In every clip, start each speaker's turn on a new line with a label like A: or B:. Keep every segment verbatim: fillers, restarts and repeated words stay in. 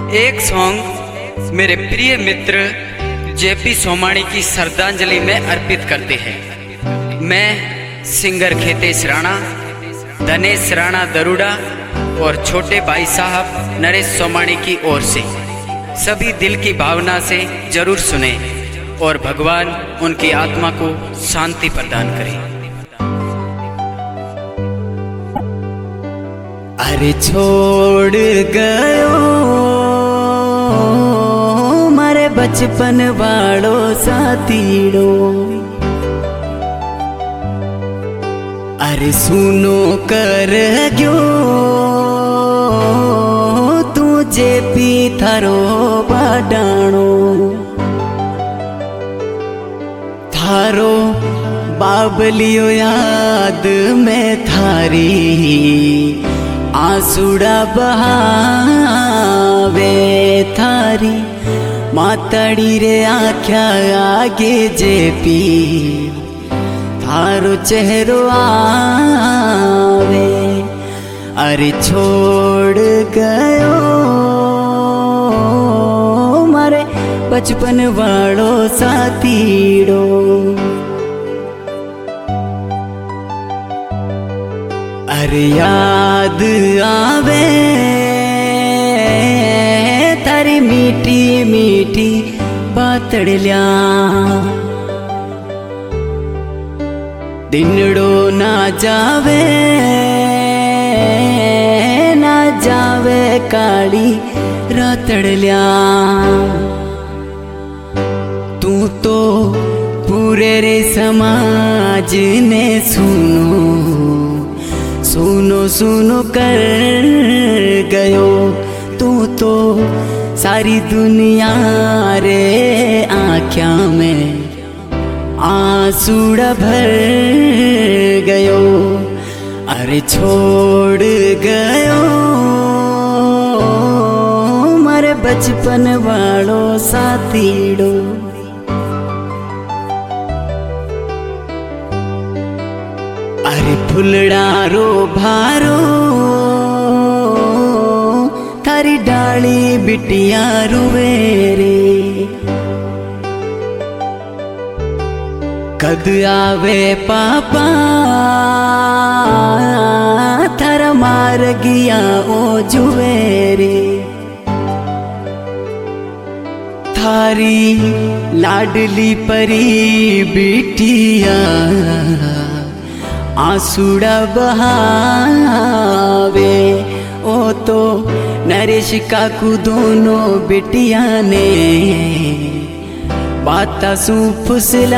A: एक सॉन्ग मेरे प्रिय मित्र जेपी सोमाणी की श्रद्धांजलि में अर्पित करते हैं। मैं सिंगर खेतेश राणा, धनेश राणा दरुड़ा और छोटे भाई साहब नरेश सोमाणी की ओर से सभी दिल की भावना से जरूर सुने और भगवान उनकी आत्मा को शांति प्रदान करे।
B: अरे छोड़ गयो मारे बचपन वालो साथीड़ो, अरे सुनो कर गयो तुझे पी थारो बाडाणो, थारो बाबलियो याद में थारी आंसुड़ा बहावे, थारी मातड़ी रे आख्या आगे जेपी थारो चेहरो आवे। अरे छोड़ गयो मारे बचपन वालो साथीड़ो, अरे याद आवे थारी मीठी मीठी बातड़िया, दिनड़ो ना जावे ना जावे काली रातड़िया, तू तो पूरे रे समाज ने सुनो सुनो सुनो कर गयो, तू तो सारी दुनिया रे आँख्या में आंसुड़ा भर गयो। अरे छोड़ गयो मारे बचपन वालो साथीड़ो, अरे फुलड़ारो भारो थारी डाली बिटिया रुवेरे, कद आवे पापा थारा मार गया ओ जुवेरे, थारी लाडली परी बिटिया आंसुड़ा बहावे, ओ तो नरेश काकू दोनों बिटिया ने बाता सू फुसलावे।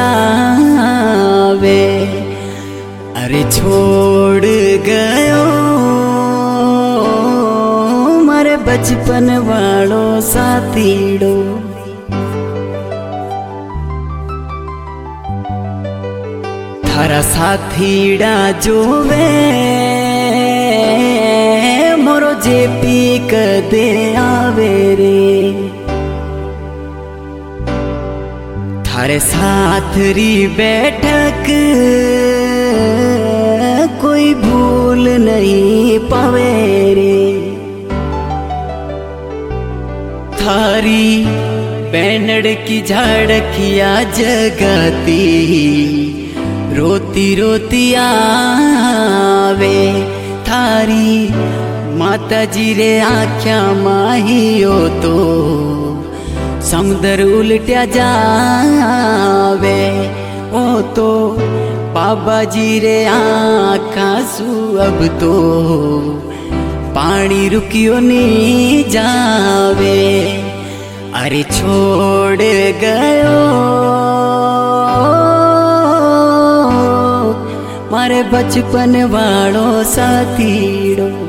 B: अरे छोड़ गयो मारे बचपन वालो साथीड़ो, थारा साथीड़ा जोवे मोरो जेपी कदे आवे रे, थारे साथ री बैठक कोई भूल नहीं पावे रे, थारी बैनड़ की झाड़किया जगती रोती रोती आवे, थारी माता जी रे आख्या माहियो तो समुद्र उल्ट्या जावे, ओ तो बाबा जी रे आँखा सु अब तो पानी रुकियो नहीं जावे। अरे छोड़ गयो मारे बचपन वालो साथीड़ो।